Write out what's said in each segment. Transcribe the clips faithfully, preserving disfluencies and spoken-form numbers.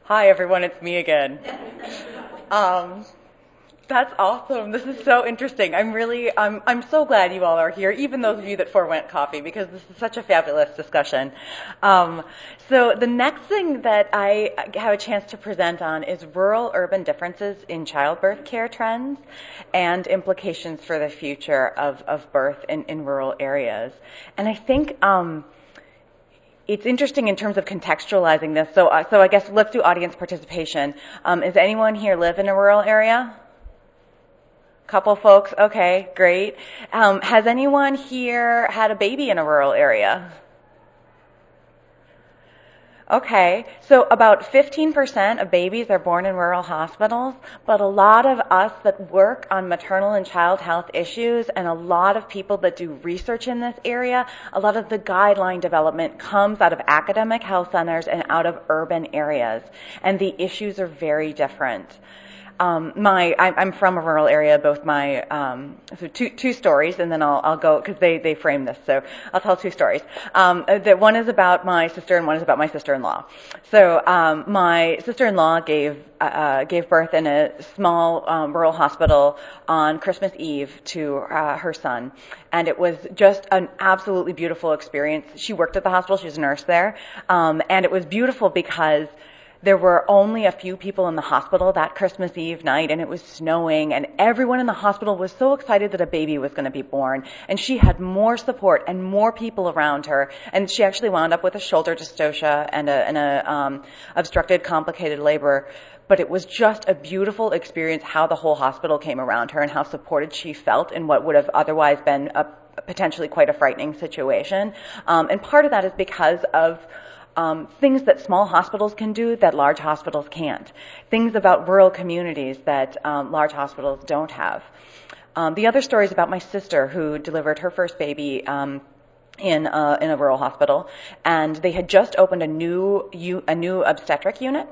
Hi, everyone. It's me again. Um, that's awesome. This is so interesting. I'm really, I'm, I'm so glad you all are here, even those of you that forewent coffee, because this is such a fabulous discussion. Um, so the next thing that I have a chance to present on is rural-urban differences in childbirth care trends and implications for the future of, of birth in, in rural areas. And I think um, it's interesting in terms of contextualizing this. So, uh, so I guess let's do audience participation. Um, does anyone here live in a rural area? Couple folks. Okay, great. Um, has anyone here had a baby in a rural area? Okay, so about fifteen percent of babies are born in rural hospitals, but a lot of us that work on maternal and child health issues and a lot of people that do research in this area, a lot of the guideline development comes out of academic health centers and out of urban areas, and the issues are very different. Um, my, I, I'm from a rural area. Both my, um, so two two stories, and then I'll I'll go because they they frame this. So I'll tell two stories. Um, that one is about my sister, and one is about my sister-in-law. So um, my sister-in-law gave uh, gave birth in a small um, rural hospital on Christmas Eve to uh, her son, and it was just an absolutely beautiful experience. She worked at the hospital; she was a nurse there, um, and it was beautiful because there were only a few people in the hospital that Christmas Eve night, and it was snowing, and everyone in the hospital was so excited that a baby was going to be born, and she had more support and more people around her, and she actually wound up with a shoulder dystocia and a, and a um, obstructed complicated labor. But it was just a beautiful experience how the whole hospital came around her and how supported she felt in what would have otherwise been a potentially quite a frightening situation. Um, and part of that is because of Um, things that small hospitals can do that large hospitals can't. Things about rural communities that um, large hospitals don't have. Um, the other story is about my sister who delivered her first baby um, in a, in a rural hospital, and they had just opened a new a new obstetric unit.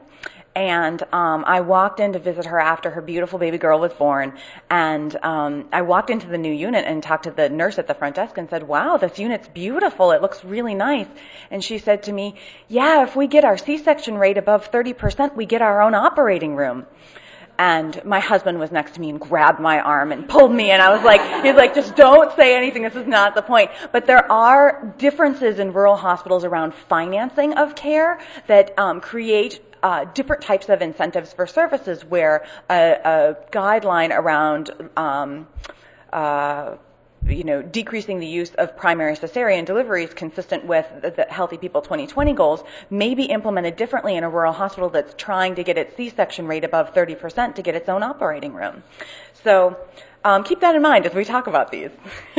And um, I walked in to visit her after her beautiful baby girl was born, and um, I walked into the new unit and talked to the nurse at the front desk and said, "Wow, this unit's beautiful. It looks really nice." And she said to me, "Yeah, if we get our C-section rate above thirty percent, we get our own operating room." And my husband was next to me and grabbed my arm and pulled me, and I was like, he's like, "Just don't say anything. This is not the point." But there are differences in rural hospitals around financing of care that um, create Uh, different types of incentives for services where a, a guideline around, um, uh, you know, decreasing the use of primary cesarean deliveries consistent with the, the Healthy People twenty twenty goals may be implemented differently in a rural hospital that's trying to get its C-section rate above thirty percent to get its own operating room. So um, keep that in mind as we talk about these.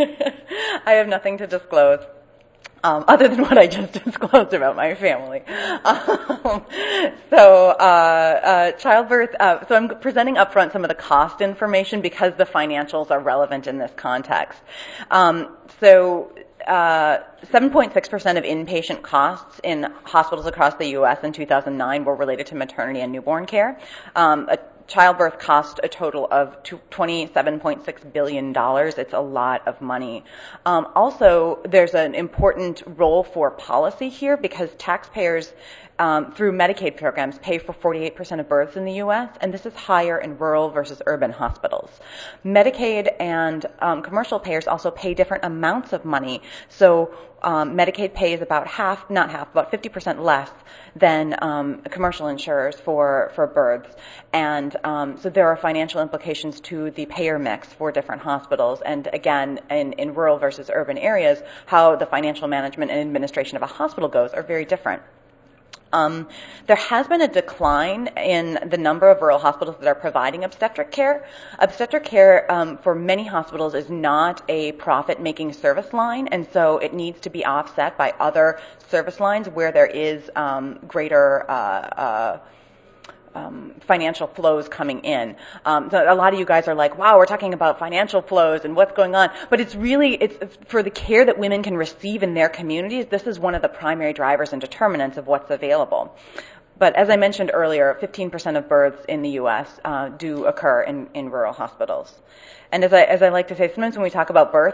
I have nothing to disclose. Um, other than what I just disclosed about my family. Um, so, uh, uh, childbirth, uh, so I'm presenting up front some of the cost information because the financials are relevant in this context. Um, so, uh, seven point six percent of inpatient costs in hospitals across the U S in two thousand nine were related to maternity and newborn care. Um, a Childbirth cost a total of twenty-seven point six billion dollars. It's a lot of money. Um, also, there's an important role for policy here because taxpayers um, through Medicaid programs pay for forty-eight percent of births in the U S, and this is higher in rural versus urban hospitals. Medicaid and um, commercial payers also pay different amounts of money. So um, Medicaid pays about half, not half, about fifty percent less than um, commercial insurers for, for births. And um, so there are financial implications to the payer mix for different hospitals. And again, in, in rural versus urban areas, how the financial management and administration of a hospital goes are very different. Um, there has been a decline in the number of rural hospitals that are providing obstetric care. Obstetric care um, for many hospitals is not a profit-making service line, and so it needs to be offset by other service lines where there is um, greater uh, uh, Um, financial flows coming in. Um, so a lot of you guys are like, wow, we're talking about financial flows and what's going on. But it's really, it's for the care that women can receive in their communities, this is one of the primary drivers and determinants of what's available. But as I mentioned earlier, fifteen percent of births in the U S uh, do occur in, in rural hospitals. And as I, as I like to say, sometimes when we talk about birth,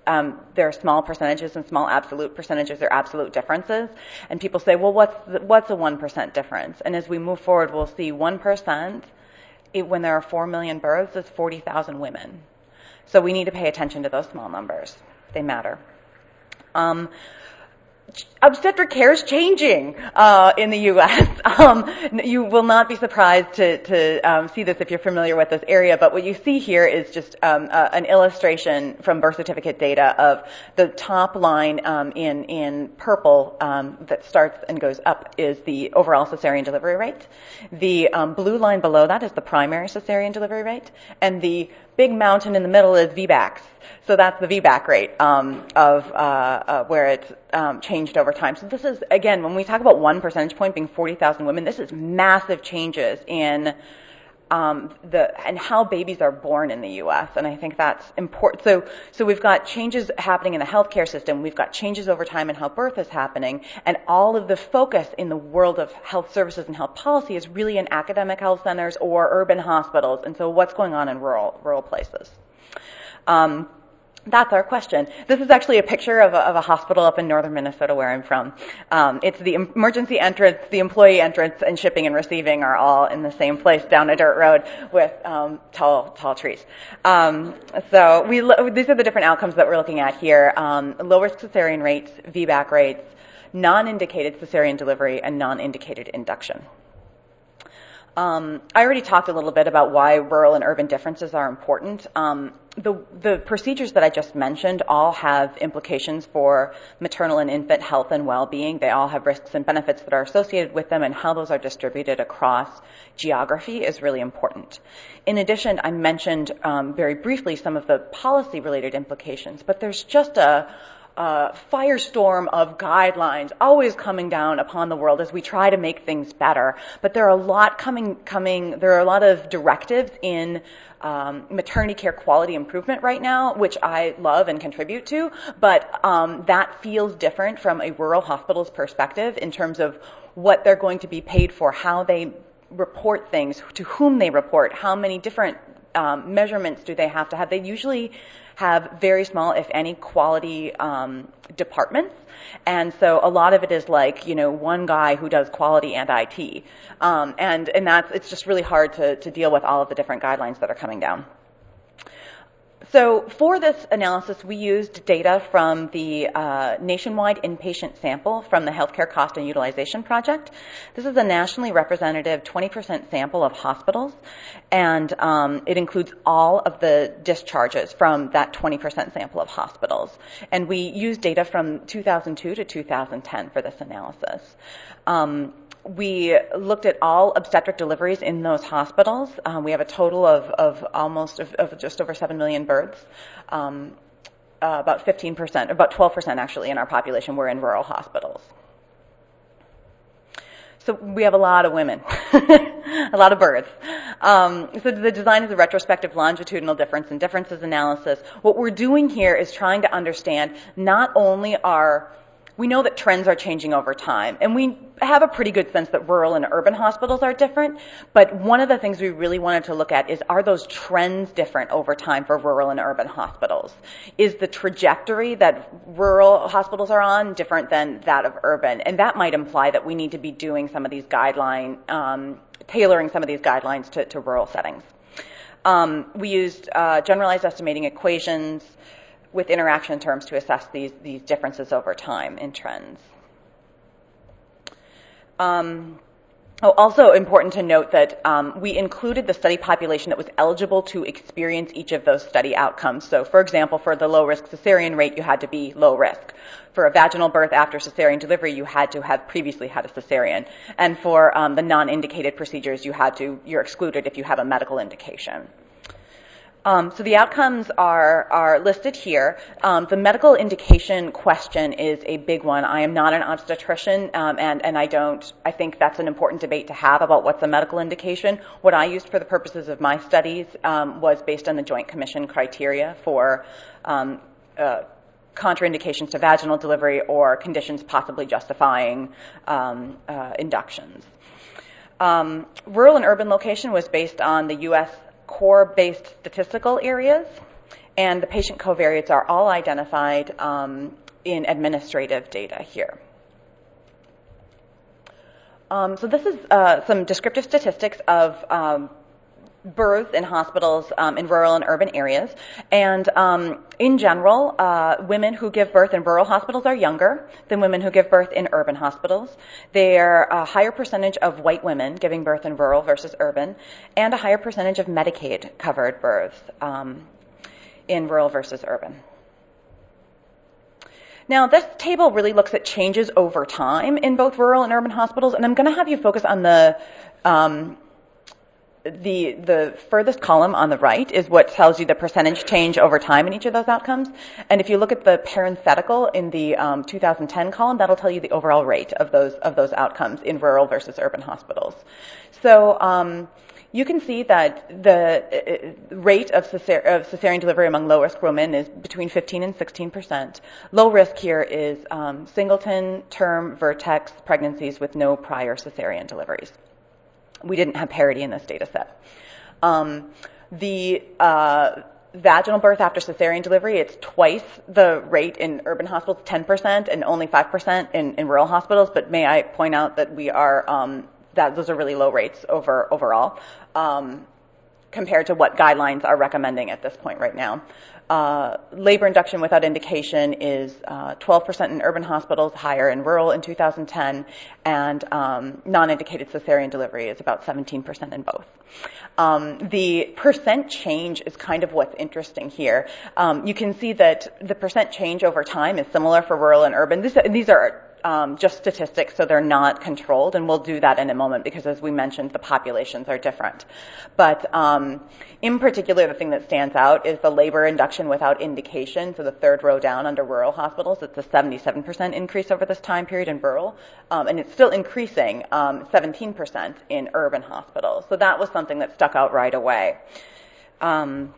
um, there are small percentages and small absolute percentages. There are absolute differences. And people say, well, what's the, what's a one percent difference? And as we move forward, we'll see one percent, it, when there are four million births, is forty thousand women. So we need to pay attention to those small numbers. They matter. Um, Obstetric care is changing uh, in the U S Um, you will not be surprised to, to um, see this if you're familiar with this area, but what you see here is just um, uh, an illustration from birth certificate data of the top line um, in, in purple um, that starts and goes up is the overall cesarean delivery rate. The um, blue line below that is the primary cesarean delivery rate, and the big mountain in the middle is V BACs. So that's the V BAC rate um, of uh, uh, where it's um, changed over time. So this is, again, when we talk about one percentage point being forty thousand women, this is massive changes in um, the and how babies are born in the U S And I think that's important. So, so we've got changes happening in the healthcare system. We've got changes over time in how birth is happening, and all of the focus in the world of health services and health policy is really in academic health centers or urban hospitals. And so, what's going on in rural rural places? Um, That's our question. This is actually a picture of a, of a hospital up in northern Minnesota where I'm from. Um, it's the emergency entrance, the employee entrance, and shipping and receiving are all in the same place down a dirt road with um, tall, tall trees. Um, so we lo- these are the different outcomes that we're looking at here: um, low-risk cesarean rates, V BAC rates, non-indicated cesarean delivery, and non-indicated induction. Um, I already talked a little bit about why rural and urban differences are important. Um, the, the procedures that I just mentioned all have implications for maternal and infant health and well-being. They all have risks and benefits that are associated with them, and how those are distributed across geography is really important. In addition, I mentioned um, very briefly some of the policy-related implications, but there's just a Uh, firestorm of guidelines always coming down upon the world as we try to make things better. But there are a lot coming, coming, there are a lot of directives in um, maternity care quality improvement right now, which I love and contribute to, but um, that feels different from a rural hospital's perspective in terms of what they're going to be paid for, how they report things, to whom they report, how many different um, measurements do they have to have. They usually have very small, if any, quality um, departments. And so a lot of it is like, you know, one guy who does quality and I T. Um, and, and that's, it's just really hard to, to deal with all of the different guidelines that are coming down. So for this analysis, we used data from the uh, nationwide inpatient sample from the Healthcare Cost and Utilization Project. This is a nationally representative twenty percent sample of hospitals, and um, it includes all of the discharges from that twenty percent sample of hospitals. And we used data from two thousand two to two thousand ten for this analysis. Um, We looked at all obstetric deliveries in those hospitals. Um, we have a total of, of almost of, of just over seven million births. Um, uh, about fifteen percent, about twelve percent actually in our population were in rural hospitals. So we have a lot of women, a lot of births. Um, so the design is a retrospective longitudinal difference and differences analysis. What we're doing here is trying to understand not only our We know that trends are changing over time, and we have a pretty good sense that rural and urban hospitals are different, but one of the things we really wanted to look at is, are those trends different over time for rural and urban hospitals? Is the trajectory that rural hospitals are on different than that of urban? And that might imply that we need to be doing some of these guideline, um, tailoring some of these guidelines to, to rural settings. Um, we used uh, generalized estimating equations with interaction terms to assess these, these differences over time in trends. Um, oh, also important to note that um, we included the study population that was eligible to experience each of those study outcomes. So, for example, for the low-risk cesarean rate, you had to be low risk. For a vaginal birth after cesarean delivery, you had to have previously had a cesarean. And for um, the non-indicated procedures, you had to, you're excluded if you have a medical indication. Um, so the outcomes are, are listed here. Um, the medical indication question is a big one. I am not an obstetrician, um, and, and I don't, I think that's an important debate to have about what's a medical indication. What I used for the purposes of my studies um, was based on the Joint Commission criteria for um, uh, contraindications to vaginal delivery or conditions possibly justifying um, uh, inductions. Um, rural and urban location was based on the U S core-based statistical areas, and the patient covariates are all identified um, in administrative data here. Um, so this is uh, some descriptive statistics of um, births in hospitals um, in rural and urban areas. And um, in general, uh, women who give birth in rural hospitals are younger than women who give birth in urban hospitals. They're a higher percentage of white women giving birth in rural versus urban, and a higher percentage of Medicaid-covered births um, in rural versus urban. Now, this table really looks at changes over time in both rural and urban hospitals, and I'm going to have you focus on the um, the the furthest column on the right is what tells you the percentage change over time in each of those outcomes. And if you look at the parenthetical in the um, two thousand ten column, that'll tell you the overall rate of those of those outcomes in rural versus urban hospitals. So um, you can see that the rate of, cesar- of cesarean delivery among low-risk women is between fifteen and sixteen percent. Low risk here is um, singleton, term, vertex pregnancies with no prior cesarean deliveries. We didn't have parity in this data set. Um, the uh, vaginal birth after cesarean delivery, it's twice the rate in urban hospitals, ten percent, and only five percent in, in rural hospitals. But may I point out that we are um, that those are really low rates over overall um, compared to what guidelines are recommending at this point right now. Uh, labor induction without indication is uh, twelve percent in urban hospitals, higher in rural in two thousand ten, and um, non-indicated cesarean delivery is about seventeen percent in both. Um, the percent change is kind of what's interesting here. Um, you can see that the percent change over time is similar for rural and urban. This, these are Um, just statistics, so they're not controlled, and we'll do that in a moment because, as we mentioned, the populations are different. But um, in particular, the thing that stands out is the labor induction without indication. So the third row down under rural hospitals, it's a seventy-seven percent increase over this time period in rural, um, and it's still increasing um, seventeen percent in urban hospitals. So that was something that stuck out right away. Um,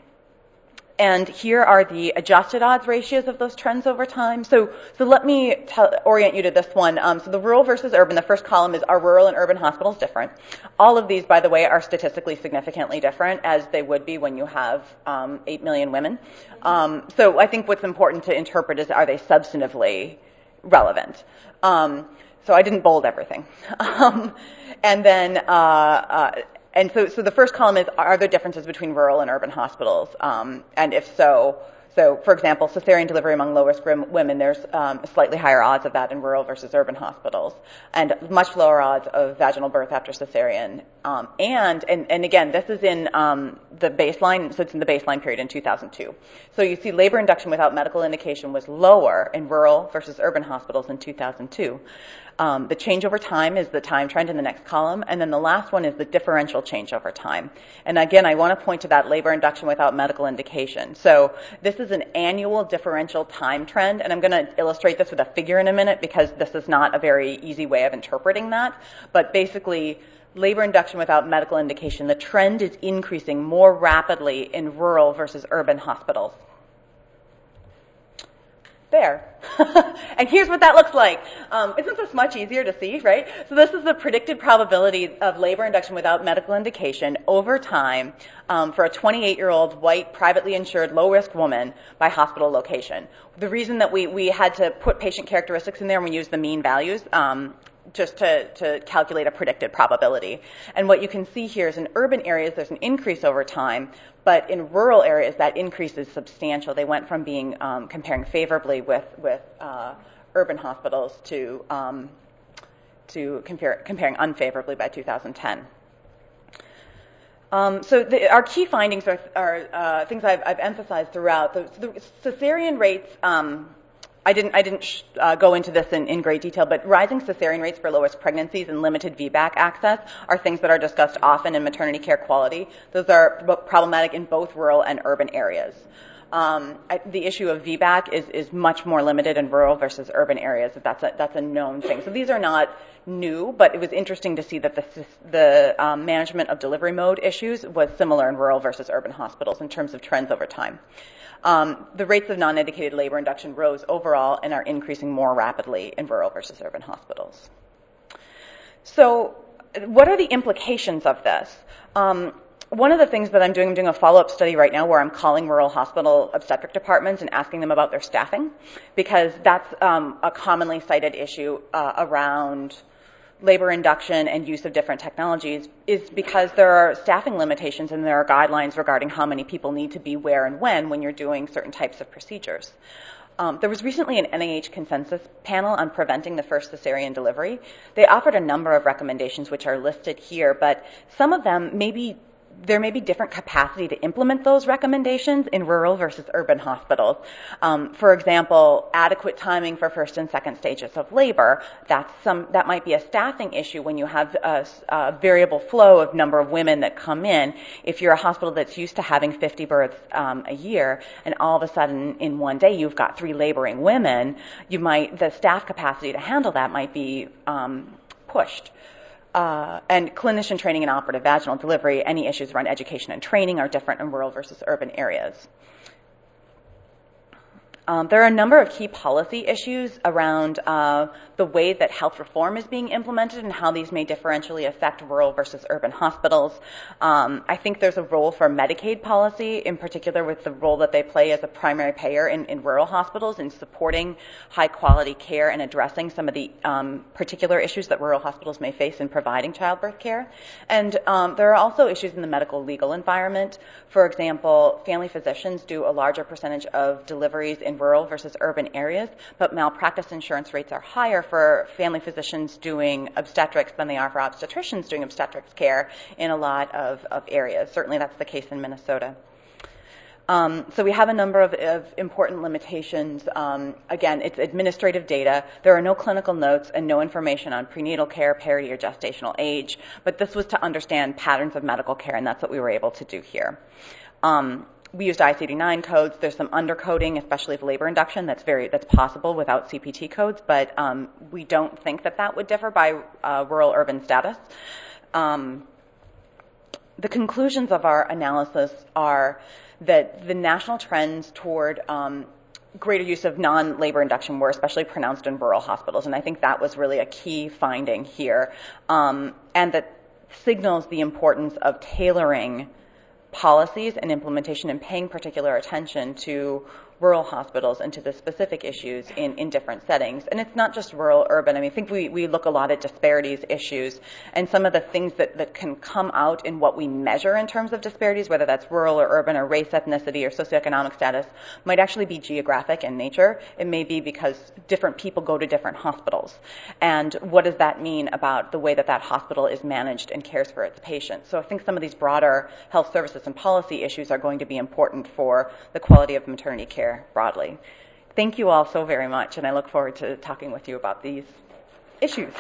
And here are the adjusted odds ratios of those trends over time. So, so let me tell, orient you to this one. Um, so the rural versus urban, the first column is, are rural and urban hospitals different? All of these, by the way, are statistically significantly different, as they would be when you have um, eight million women. Um, so I think what's important to interpret is, are they substantively relevant? Um, so I didn't bold everything. Um, and then... Uh, uh, And so, so the first column is, are there differences between rural and urban hospitals? Um, and if so, so for example, cesarean delivery among low-risk women, there's um, slightly higher odds of that in rural versus urban hospitals, and much lower odds of vaginal birth after cesarean. Um, and, and, and again, this is in um, the baseline, so it's in the baseline period in two thousand two. So you see labor induction without medical indication was lower in rural versus urban hospitals in two thousand two. Um, the change over time is the time trend in the next column, and then the last one is the differential change over time. And again, I want to point to that labor induction without medical indication. So this is an annual differential time trend, and I'm going to illustrate this with a figure in a minute because this is not a very easy way of interpreting that. But basically, labor induction without medical indication, the trend is increasing more rapidly in rural versus urban hospitals. There. And here's what that looks like. Um, isn't this much easier to see, right? So this is the predicted probability of labor induction without medical indication over time um, for a twenty-eight-year-old white, privately insured, low-risk woman by hospital location. The reason that we, we had to put patient characteristics in there and we used the mean values um, just to, to calculate a predicted probability. And what you can see here is in urban areas, there's an increase over time, but in rural areas, that increase is substantial. They went from being um, comparing favorably with, with uh, urban hospitals to, um, to compare, comparing unfavorably by two thousand ten. Um, so the, our key findings are, are uh, things I've, I've emphasized throughout. The, the cesarean rates, um, I didn't, I didn't sh- uh, go into this in, in great detail, but rising cesarean rates for low-risk pregnancies and limited V BAC access are things that are discussed often in maternity care quality. Those are problematic in both rural and urban areas. Um, I, the issue of V BAC is, is much more limited in rural versus urban areas. That's a, that's a known thing. So these are not new, but it was interesting to see that the, the um, management of delivery mode issues was similar in rural versus urban hospitals in terms of trends over time. Um, the rates of non-indicated labor induction rose overall and are increasing more rapidly in rural versus urban hospitals. So what are the implications of this? Um, one of the things that I'm doing, I'm doing a follow-up study right now where I'm calling rural hospital obstetric departments and asking them about their staffing, because that's um, a commonly cited issue uh, around labor induction and use of different technologies, is because there are staffing limitations and there are guidelines regarding how many people need to be where and when when you're doing certain types of procedures. Um, there was recently an N I H consensus panel on preventing the first cesarean delivery. They offered a number of recommendations which are listed here, but some of them maybe there may be different capacity to implement those recommendations in rural versus urban hospitals. Um, for example, adequate timing for first and second stages of labor. That's some, that might be a staffing issue when you have a, a variable flow of number of women that come in. If you're a hospital that's used to having fifty births um, a year, and all of a sudden in one day you've got three laboring women, you might the staff capacity to handle that might be um, pushed. Uh, and clinician training and operative vaginal delivery, any issues around education and training are different in rural versus urban areas. Um, there are a number of key policy issues around uh, the way that health reform is being implemented and how these may differentially affect rural versus urban hospitals. Um, I think there's a role for Medicaid policy, in particular with the role that they play as a primary payer in, in rural hospitals in supporting high-quality care and addressing some of the um, particular issues that rural hospitals may face in providing childbirth care. And um, there are also issues in the medical legal environment. For example, family physicians do a larger percentage of deliveries in rural versus urban areas, but malpractice insurance rates are higher for family physicians doing obstetrics than they are for obstetricians doing obstetrics care in a lot of, of areas. Certainly that's the case in Minnesota. Um, so we have a number of, of important limitations. Um, again, it's administrative data. There are no clinical notes and no information on prenatal care, parity, or gestational age, but this was to understand patterns of medical care, and that's what we were able to do here. Um, We used I C D nine codes. There's some undercoding, especially of labor induction, that's very that's possible without C P T codes, but um, we don't think that that would differ by uh, rural-urban status. Um, the conclusions of our analysis are that the national trends toward um, greater use of non-labor induction were especially pronounced in rural hospitals, and I think that was really a key finding here, um, and that signals the importance of tailoring policies and implementation and paying particular attention to rural hospitals and to the specific issues in, in different settings. And it's not just rural, urban. I mean, I think we, we look a lot at disparities issues, and some of the things that, that can come out in what we measure in terms of disparities, whether that's rural or urban or race, ethnicity, or socioeconomic status, might actually be geographic in nature. It may be because different people go to different hospitals. And what does that mean about the way that that hospital is managed and cares for its patients? So I think some of these broader health services and policy issues are going to be important for the quality of maternity care broadly. Thank you all so very much, and I look forward to talking with you about these issues.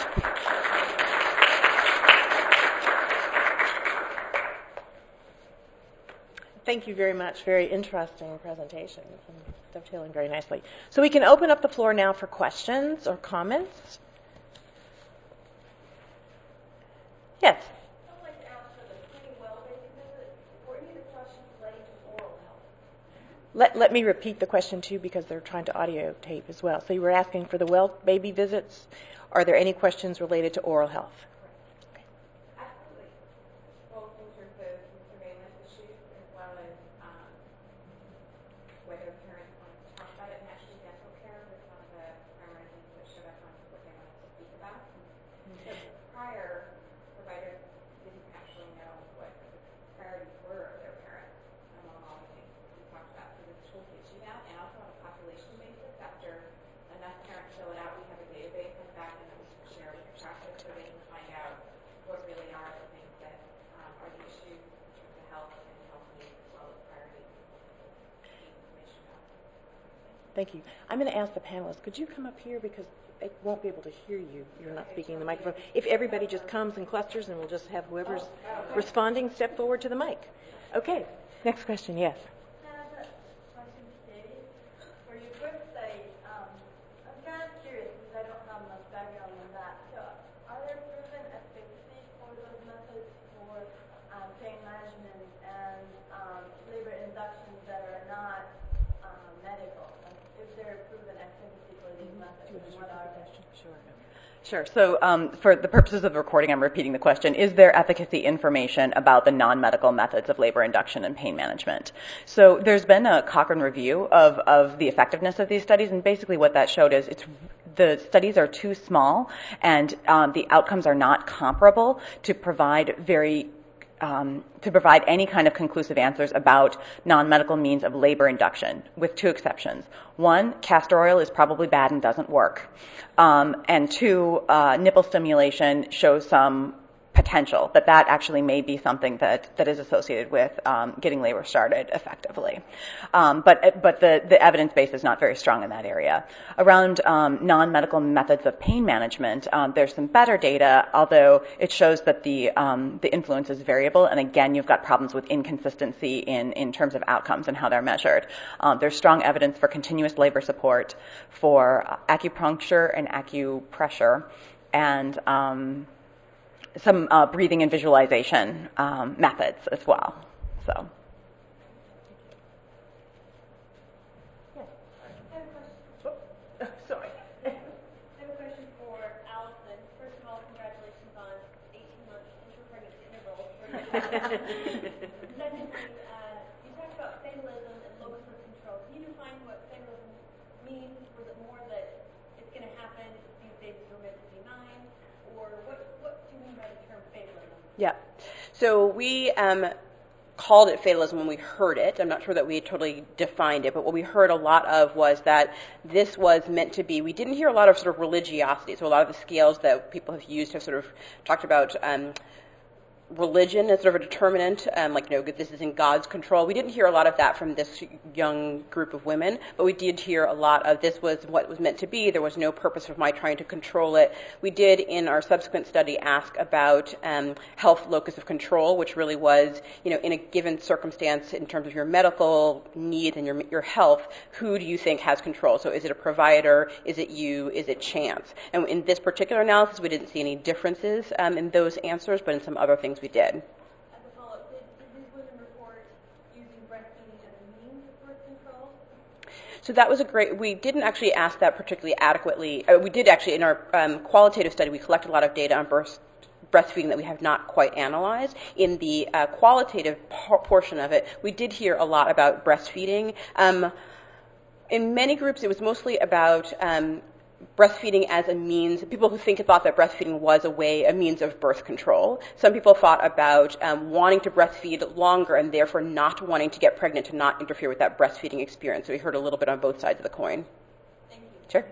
Thank you very much. Very interesting presentation, and dovetailing very nicely. So we can open up the floor now for questions or comments. Yes. Let, let me repeat the question, too, because they're trying to audio tape as well. So you were asking for the well baby visits. Are there any questions related to oral health? Okay. Absolutely. Both in terms of surveillance issues as well as um, whether parents want to talk about it. And actually, dental care was one of the primary things that showed up on what they wanted to speak about. Mm-hmm. So prior, providers didn't actually know what the priorities were of their parents among all the things we talked about. So this tool gives you that, and also on a population basis, after enough parents fill it out, we have a database on the back end that we can share with the practice so they can find out what really are the things that um, are the issues in terms of health and health needs as well as priorities to get information out. Thank you. I'm going to ask the panelists, could you come up here because they won't be able to hear you. You're not speaking in the microphone. If everybody just comes in clusters, and we'll just have whoever's responding step forward to the mic. Okay. Next question. Yes. Sure. So um, for the purposes of the recording, I'm repeating the question. Is there efficacy information about the non-medical methods of labor induction and pain management? So there's been a Cochrane review of, of the effectiveness of these studies, and basically what that showed is it's the studies are too small, and um, the outcomes are not comparable to provide very Um, to provide any kind of conclusive answers about non-medical means of labor induction, with two exceptions. One, castor oil is probably bad and doesn't work. Um, and two, uh, nipple stimulation shows some potential, but that actually may be something that, that is associated with um, getting labor started effectively. Um, but but the, the evidence base is not very strong in that area. Around um, non-medical methods of pain management, um, there's some better data, although it shows that the um, the influence is variable, and again, you've got problems with inconsistency in, in terms of outcomes and how they're measured. Um, there's strong evidence for continuous labor support, for acupuncture and acupressure, and um, some uh, breathing and visualization um, methods as well. So. Yes. I have a question. Oh, sorry. I have a question for Allison. First of all, congratulations on eighteen months intra-pregnancy intervals. Secondly, uh, you talked about fatalism and locus of control. Can you define what fatalism means? Was it more that it's going to happen if these babies were meant to be mine? Or what, what do you mean by the term fatalism? Yeah. So we um, called it fatalism when we heard it. I'm not sure that we totally defined it, but what we heard a lot of was that this was meant to be, we didn't hear a lot of sort of religiosity. So a lot of the scales that people have used have sort of talked about um, religion as sort of a determinant, um, like, you know, this is in God's control. We didn't hear a lot of that from this young group of women, but we did hear a lot of this was what was meant to be. There was no purpose of my trying to control it. We did, in our subsequent study, ask about um, health locus of control, which really was, you know, in a given circumstance in terms of your medical needs and your your health, who do you think has control? So is it a provider? Is it you? Is it chance? And in this particular analysis, we didn't see any differences um, in those answers, but in some other things we did. As a follow-up, did, did these women report using breastfeeding as a means of birth control? So that was a great, we didn't actually ask that particularly adequately. Uh, we did actually, in our um, qualitative study, we collected a lot of data on birth, breastfeeding that we have not quite analyzed. In the uh, qualitative por- portion of it, we did hear a lot about breastfeeding. Um, in many groups, it was mostly about um, breastfeeding as a means, people who think thought that breastfeeding was a way, a means of birth control. Some people thought about um, wanting to breastfeed longer and therefore not wanting to get pregnant to not interfere with that breastfeeding experience. So we heard a little bit on both sides of the coin. Thank you. Sure.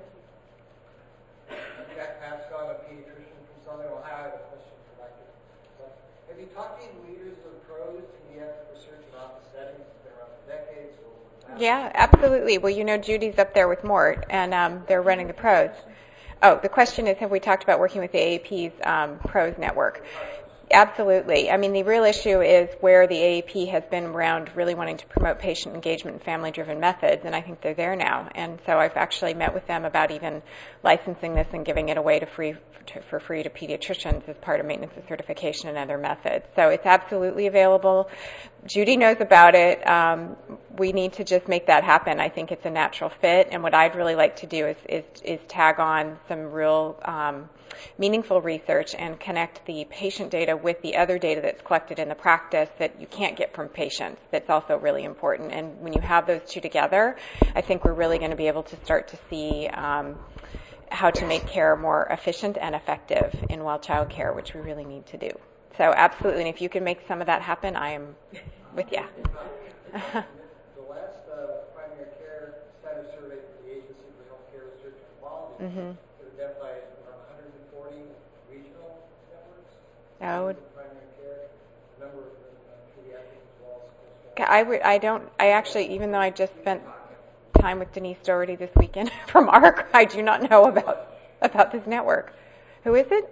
Jack Pascott, a pediatrician from Southern Ohio. I have a question for Doctor Sutton. Have you talked to any leaders of pros in pediatric research in office settings? It's been around for decades. So Yeah, absolutely. Well, you know, Judy's up there with Mort, and um, they're running the pros. Oh, the question is, have we talked about working with the A A P's um, pros network? Absolutely. I mean, the real issue is where the A A P has been around really wanting to promote patient engagement and family-driven methods, and I think they're there now. And so I've actually met with them about even licensing this and giving it away to free to, for free to pediatricians as part of maintenance of certification and other methods. So it's absolutely available. Judy knows about it. Um, we need to just make that happen. I think it's a natural fit, and what I'd really like to do is is, is tag on some real um, meaningful research and connect the patient data with the other data that's collected in the practice that you can't get from patients. That's also really important. And when you have those two together, I think we're really going to be able to start to see um, how to make care more efficient and effective in well child care, which we really need to do. So absolutely, and if you can make some of that happen, I am with you. the last uh, primary care status survey for the Agency for Healthcare Research and Quality Mm-hmm. identified around one hundred forty regional networks. Oh. Primary care, a number of them uh, pediatric as well as I, would, I don't, I actually, even though I just spent time with Denise Doherty this weekend from A R C, I do not know about about this network. Who is it?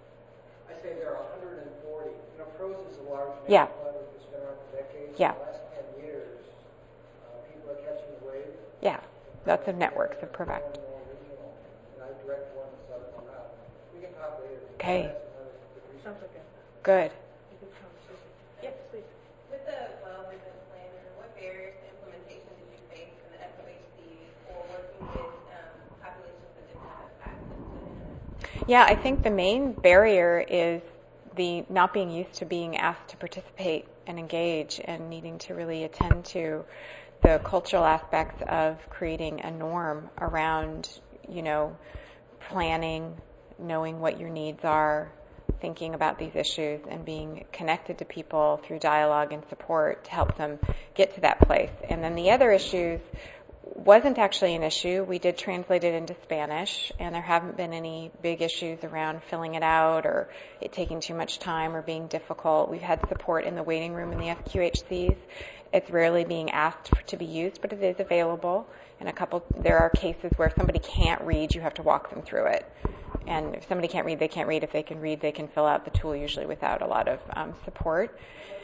I say there are one hundred forty. You know, PROS is a large Yeah. national network that's been around for decades. Yeah. In the last ten years, uh, people are catching the wave. Yeah, lots of networks of More Provect. and more regional. And I direct one in Southern Ohio. We can talk later. Okay. That's another good research. Sounds like a Good. good conversation. Yes, please. With the well vision planner, what barriers to implementation did you face in the F O H C or working with um, populations that didn't have access to the internet? Yeah, I think the main barrier is the not being used to being asked to participate and engage and needing to really attend to the cultural aspects of creating a norm around, you know, planning, knowing what your needs are, thinking about these issues, and being connected to people through dialogue and support to help them get to that place. And then the other issues wasn't actually an issue. We did translate it into Spanish, and there haven't been any big issues around filling it out or it taking too much time or being difficult. We've had support in the waiting room in the F Q H Cs. It's rarely being asked to be used, but it is available. And a couple, there are cases where if somebody can't read, you have to walk them through it. And if somebody can't read, they can't read. If they can read, they can fill out the tool, usually without a lot of um, support.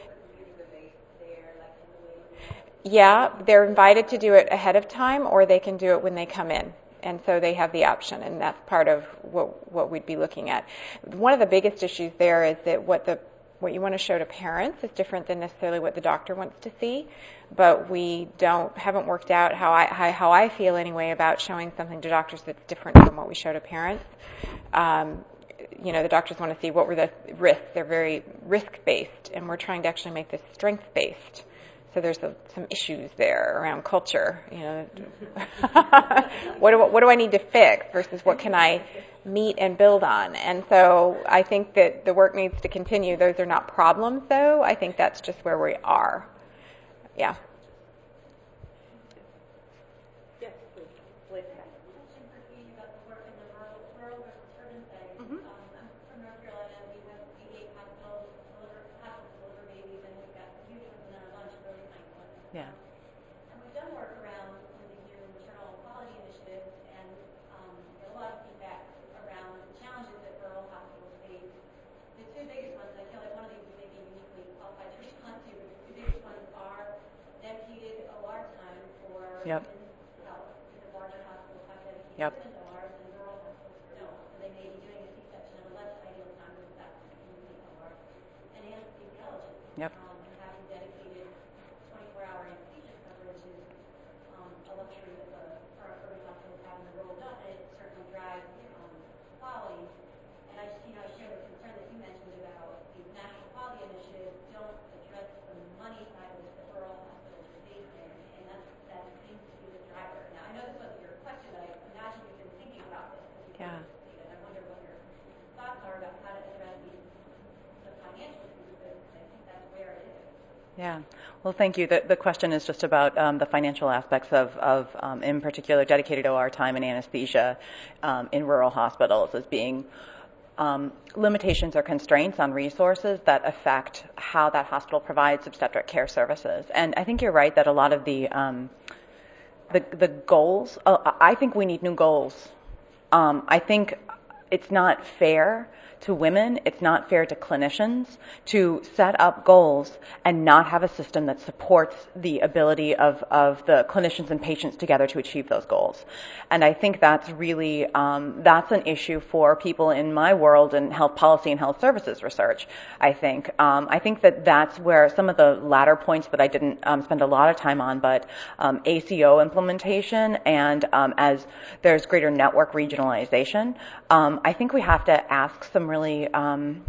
Yeah, they're invited to do it ahead of time, or they can do it when they come in. And so they have the option, and that's part of what what we'd be looking at. One of the biggest issues there is that what the what you want to show to parents is different than necessarily what the doctor wants to see. But we don't haven't worked out how I how, how I feel anyway about showing something to doctors that's different from what we show to parents. Um, you know, the doctors want to see what were the risks. They're very risk-based, and we're trying to actually make this strength-based. So there's a, some issues there around culture. You know, what do what do I need to fix versus what can I meet and build on? And so I think that the work needs to continue. Those are not problems, though. I think that's just where we are. Yeah. Yes, please. Please. Question for you about the work in the rural, rural versus urban settings. Mm-hmm. Um, I'm from North Carolina. We have eighty-eight hospitals, deliver, hospitals deliver babies, and we've got huge ones and then a bunch of really tiny ones. Yeah. And we've done work around some of these new maternal quality initiatives, and um, there's a lot of feedback around the challenges that rural hospitals face. The two biggest ones, I feel like one of these is maybe uniquely qualified to respond to, but the two biggest ones are dedicated O R time for Yep. women's health, because larger hospitals have dedicated Yep. women's O Rs and rural hospitals don't. So they may be doing a C-section at a less ideal time because that's community O R. And anesthesiology. Yep. Um, and having dedicated twenty-four hour anesthesia coverage is um, a luxury that the current urban hospitals have in the rural don't, and it certainly drives um, quality. And I just, you know, I share the concern that you mentioned about these national quality initiatives don't address the money side of this that rural hospitals are facing, and that, that seems to be the driver. Now, I know this wasn't your question, but I imagine you've been thinking about this. Yeah. And I wonder what your thoughts are about how to address these, the financial piece of it, because I think that's where it is. Yeah. Well, thank you. The, the question is just about um, the financial aspects of, of um, in particular, dedicated O R time and anesthesia um, in rural hospitals as being um, limitations or constraints on resources that affect how that hospital provides obstetric care services. And I think you're right that a lot of the um, the, the goals, uh, I think we need new goals. Um, I think it's not fair to women, it's not fair to clinicians to set up goals and not have a system that supports the ability of, of the clinicians and patients together to achieve those goals. And I think that's really, um, that's an issue for people in my world in health policy and health services research, I think. Um, I think that that's where some of the latter points that I didn't um, spend a lot of time on, but um, A C O implementation and um, as there's greater network regionalization, um, I think we have to ask some really um,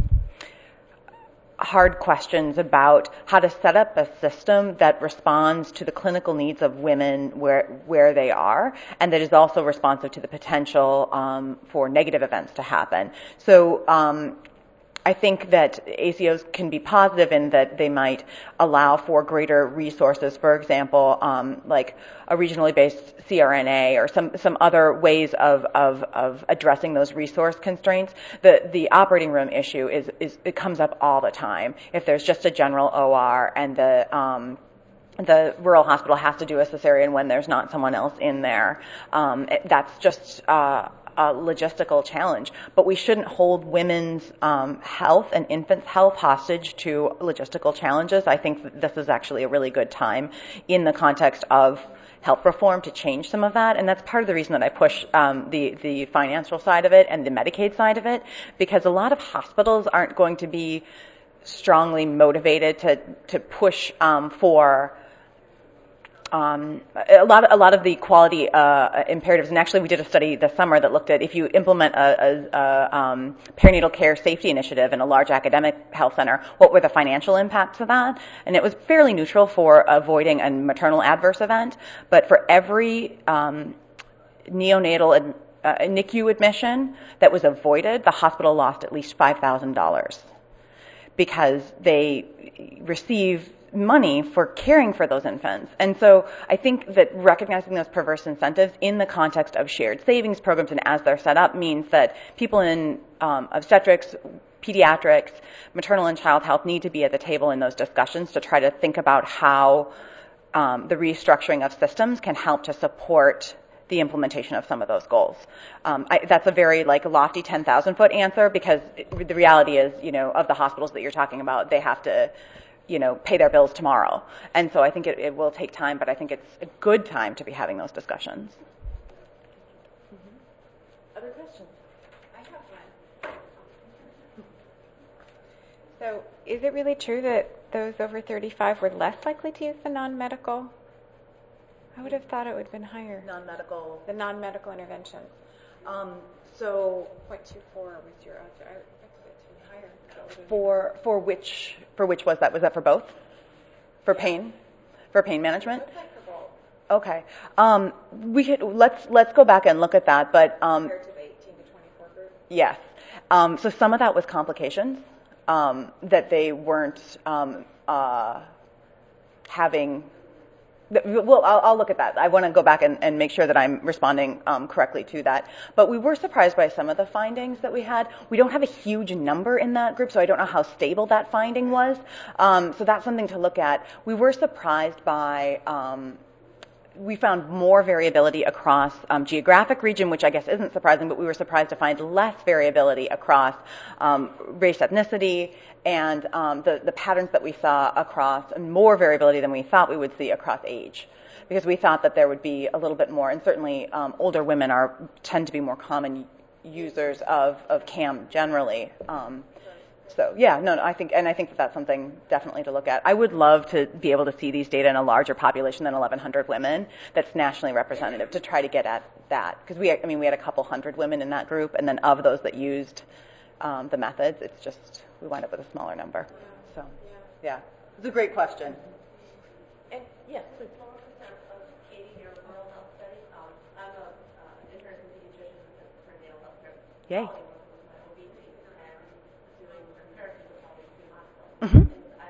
hard questions about how to set up a system that responds to the clinical needs of women where where they are, and that is also responsive to the potential um, for negative events to happen. So um, I think that A C Os can be positive in that they might allow for greater resources, for example, um, like a regionally based C R N A or some, some other ways of, of, of addressing those resource constraints. The, the operating room issue is, is, it comes up all the time. If there's just a general O R and the, um, the rural hospital has to do a cesarean when there's not someone else in there, um, it, that's just, uh, a logistical challenge, but we shouldn't hold women's um, health and infants' health hostage to logistical challenges. I think that this is actually a really good time in the context of health reform to change some of that, and that's part of the reason that I push um, the, the financial side of it and the Medicaid side of it, because a lot of hospitals aren't going to be strongly motivated to, to push um, for um, a lot, a lot of the quality uh, imperatives, and actually we did a study this summer that looked at if you implement a, a, a um, perinatal care safety initiative in a large academic health center, what were the financial impacts of that? And it was fairly neutral for avoiding a maternal adverse event, but for every um, neonatal ad, uh, N I C U admission that was avoided, the hospital lost at least five thousand dollars because they receive money for caring for those infants. And so I think that recognizing those perverse incentives in the context of shared savings programs and as they're set up means that people in um, obstetrics, pediatrics, maternal and child health need to be at the table in those discussions to try to think about how um, the restructuring of systems can help to support the implementation of some of those goals. Um, I, that's a very like lofty ten thousand foot answer because it, the reality is, you know, of the hospitals that you're talking about, they have to, you know, pay their bills tomorrow. And so I think it, it will take time, but I think it's a good time to be having those discussions. Mm-hmm. Other questions? I have one. So is it really true that those over thirty-five were less likely to use the non-medical? I would have thought it would have been higher. Non-medical. The non-medical intervention. Um, so zero point two four was your answer. I expected it to be higher. for for which for which was that? Was that for both? For pain? For pain management? Okay. Um, we could let's let's go back and look at that. But um, Compared to the eighteen to twenty-four group. yes. Um, so some of that was complications um, that they weren't um, uh, having. Well, I'll, I'll look at that. I want to go back and, and make sure that I'm responding um, correctly to that. But we were surprised by some of the findings that we had. We don't have a huge number in that group, so I don't know how stable that finding was. Um, so that's something to look at. We were surprised by... Um, we found more variability across um, geographic region, which I guess isn't surprising, but we were surprised to find less variability across um, race, ethnicity, and um, the, the patterns that we saw across, and more variability than we thought we would see across age. Because we thought that there would be a little bit more, and certainly um, older women are tend to be more common users of, of C A M generally. Um, So yeah, no, no, I think, and I think that that's something definitely to look at. I would love to be able to see these data in a larger population than eleven hundred women that's nationally representative to try to get at that. Because we, I mean, we had a couple hundred women in that group, and then of those that used um, the methods, it's just, we wind up with a smaller number. So, yeah. It's a great question. And, yes, please. Yay. Mm-hmm.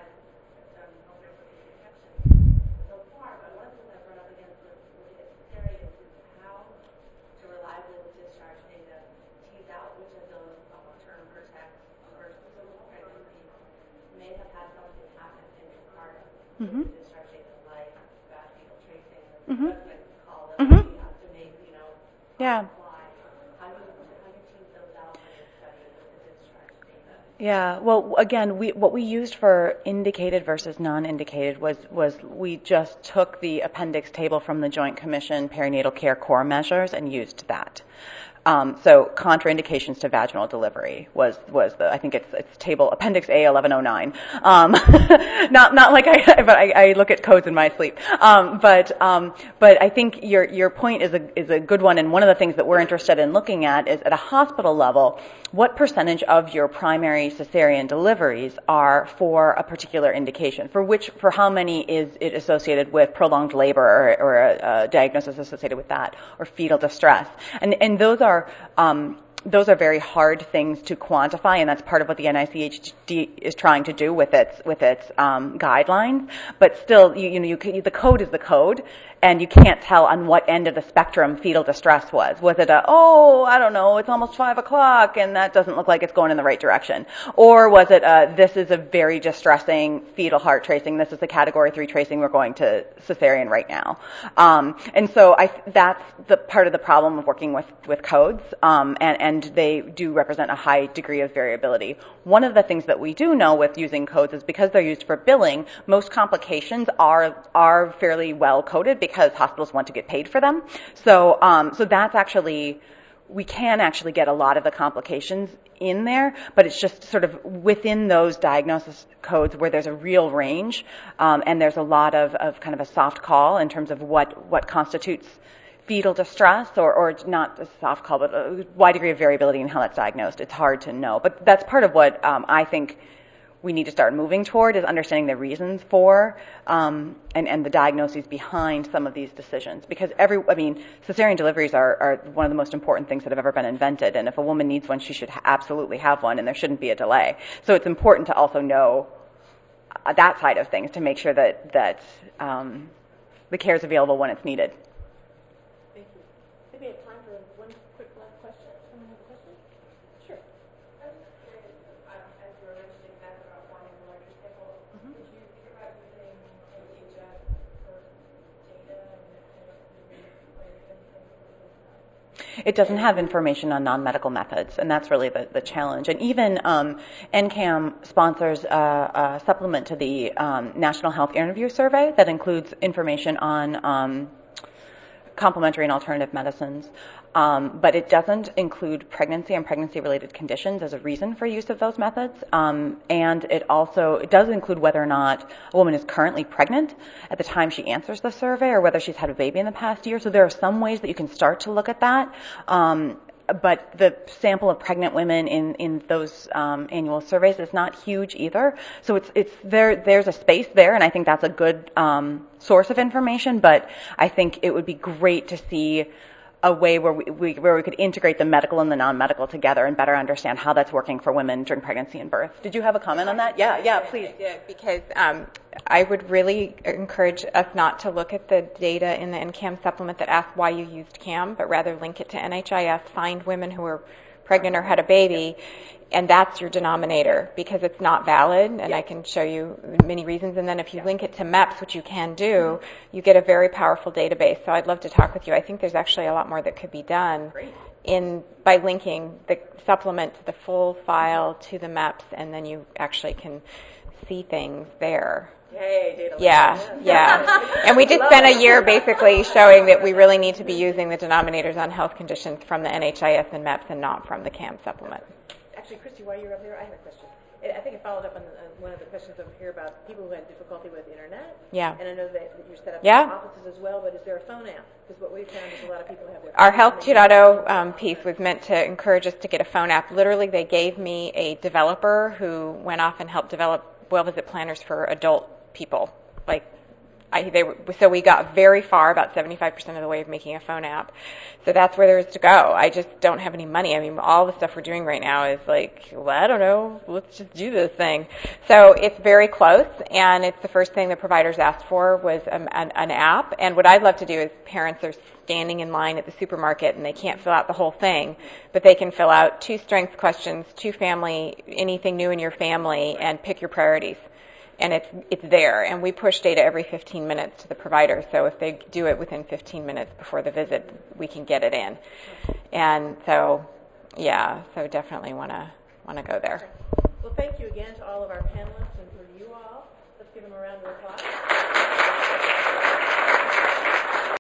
So far, but one thing that brought up against the cesareans is how to reliably with discharge data tease out which of those term vertex versus pregnancies may have had something happen in the part of Mm-hmm. the discharge data, like vaginal tracing, Mm-hmm. what we call them, Mm-hmm. you have to make, you know, Yeah. apply. How do you, how do you tease those out when you're studying with the discharge data? Yeah, well, again, we, what we used for indicated versus non-indicated was, was we just took the appendix table from the Joint Commission perinatal care core measures and used that. Um, so contraindications to vaginal delivery was, was the, I think it's, it's table appendix A eleven oh nine. Um, not, not like I, but I, I look at codes in my sleep. Um, but, um, but I think your, your point is a, is a good one. And one of the things that we're interested in looking at is at a hospital level, what percentage of your primary cesarean deliveries are for a particular indication? For which, for how many is it associated with prolonged labor or, or a, a diagnosis associated with that, or fetal distress? And, and those are Um, those are very hard things to quantify, and that's part of what the N I C H D is trying to do with its with its um, guidelines. But still, you, you know, you, the code is the code, and you can't tell on what end of the spectrum fetal distress was. Was it a, oh, I don't know, it's almost five o'clock, and that doesn't look like it's going in the right direction? Or was it a, this is a very distressing fetal heart tracing, this is a category three tracing, we're going to cesarean right now. Um, and so I, that's the part of the problem of working with, with codes, um, and, and and they do represent a high degree of variability. One of the things that we do know with using codes is because they're used for billing, most complications are are fairly well coded because hospitals want to get paid for them. So um, so that's actually we can actually get a lot of the complications in there, but it's just sort of within those diagnosis codes where there's a real range, um, and there's a lot of, of kind of a soft call in terms of what, what constitutes fetal distress, or, or not a soft call, but a wide degree of variability in how that's diagnosed. It's hard to know. But that's part of what um, I think we need to start moving toward, is understanding the reasons for um, and, and the diagnoses behind some of these decisions. Because every, I mean, cesarean deliveries are, are one of the most important things that have ever been invented. And if a woman needs one, she should ha- absolutely have one, and there shouldn't be a delay. So it's important to also know uh, that side of things to make sure that, that um, the care is available when it's needed. Thank you. I think we have time for one quick last question. Someone have a question? Sure. I was curious, um, as you were mentioning that about wanting a larger sample, Mhm. would you think about using N H S for data and kind of like anything? It doesn't have information on non-medical methods, and that's really the, the challenge. And even um, N C A M sponsors a, a supplement to the um, National Health Interview Survey that includes information on um, complementary and alternative medicines, um, but it doesn't include pregnancy and pregnancy-related conditions as a reason for use of those methods. Um, and it also it does include whether or not a woman is currently pregnant at the time she answers the survey, or whether she's had a baby in the past year. So there are some ways that you can start to look at that. Um, but the sample of pregnant women in, in those um, annual surveys is not huge either. So it's it's there. There's a space there, and I think that's a good um, source of information. But I think it would be great to see a way where we, we where we could integrate the medical and the non-medical together and better understand how that's working for women during pregnancy and birth. Did you have a comment on that? Yeah, yeah, please. I did, because um, I would really encourage us not to look at the data in the N C A M supplement that asks why you used C A M, but rather link it to N H I S, find women who are pregnant or had a baby, and that's your denominator, because it's not valid, and yeah. I can show you many reasons. And then if you yeah. link it to M E P S, which you can do, mm-hmm. you get a very powerful database. So I'd love to talk with you. I think there's actually a lot more that could be done Great. in by linking the supplement to the full file to the M E P S, and then you actually can see things there. Yay, data yeah, yeah. And we just spent a year basically showing that we really need to be using the denominators on health conditions from the N H I S and M E P S and not from the C A M supplement. Actually, Christy, while you're up there, I have a question. I think it followed up on, on one of the questions over here about people who had difficulty with the internet. Yeah. And I know that, that you're set up yeah. offices as well, but is there a phone app? Because what we've found is a lot of people have their Our Health two point oh um, piece was meant to encourage us to get a phone app. Literally, they gave me a developer who went off and helped develop well-visit planners for adult people. Like, I, they were, so we got very far, about seventy-five percent of the way of making a phone app. So that's where there is to go. I just don't have any money. I mean, all the stuff we're doing right now is like, well, I don't know, let's just do this thing. So it's very close, and it's the first thing the providers asked for was an, an, an app. And what I'd love to do is parents are standing in line at the supermarket and they can't fill out the whole thing, but they can fill out two strengths questions, two family, anything new in your family, and pick your priorities. And it's it's there, and we push data every fifteen minutes to the provider. So if they do it within fifteen minutes before the visit, we can get it in. And so, yeah, so definitely want to want to go there. Well, thank you again to all of our panelists and for you all. Let's give them a round of applause.